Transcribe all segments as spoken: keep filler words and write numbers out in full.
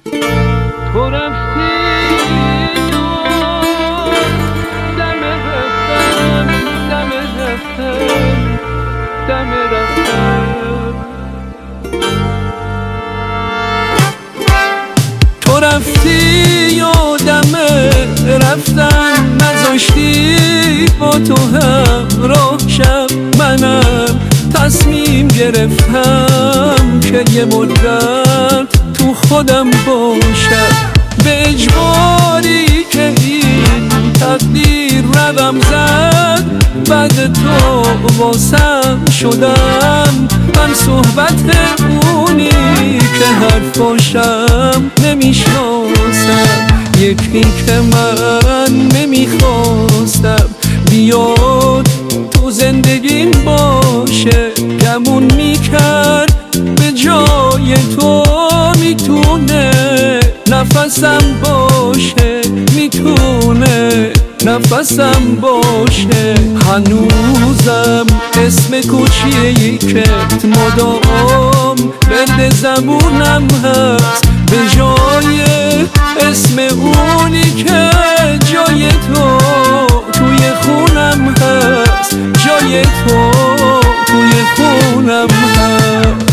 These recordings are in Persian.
تو رفتی دم رفتم دم رفتم دم رفتم تو رفتی یادم رفتن نذاشتی با تو همراه شم منم تصمیم گرفتم که یه مدت تو خودم باشم به اجباری که این تقدیر ردم زد بعد تو واسم شدم من صحبت اونی که حرفاشم نمیشناسم یکی که من نمیخواستم بیاد تو زندگیم باشه گمون میکرد به جای تو میتونه نفسم باشه میتونه نفسم باشه هنوزم اسم کوچیکی که مدام برد زبونم هست به جای اسم اونی که جای تو توی خونم هست جای تو توی خونم هست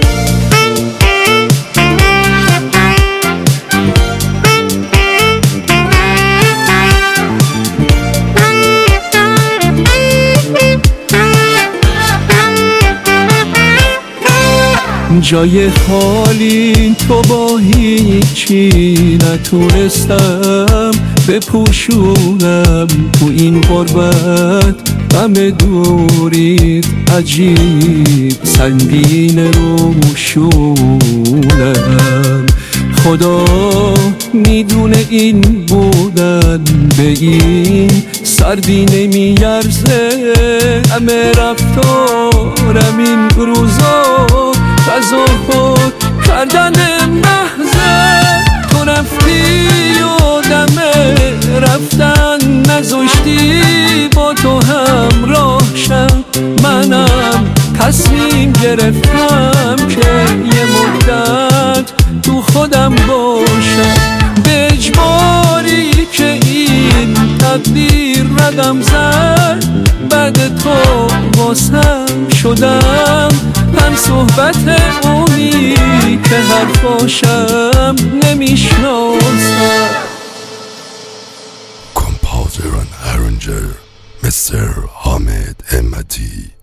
جای خالی تو با هیچی نتونستم بپوشونم تو این غربت غم دوریت عجیب سنگین رو شونم خدا میدونه این بودن به این سردی نمیارزه همه رفتارم این روزا تظاهر کردن محضه تو رفتی یادم رفتن نذاشتی با تو همراه شم منم تصمیم گرفتم که یه مدت تو خودم باشم به اجباری که این تقدیر ردم زد بعد تو واسم شدم هم صحبت اونی که حرفاشم نمیشناسم Composer and arranger Mister Hamid Hemmati